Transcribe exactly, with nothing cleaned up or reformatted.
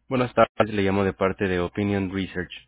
Buenas tardes, le llamo de parte de Opinion Research.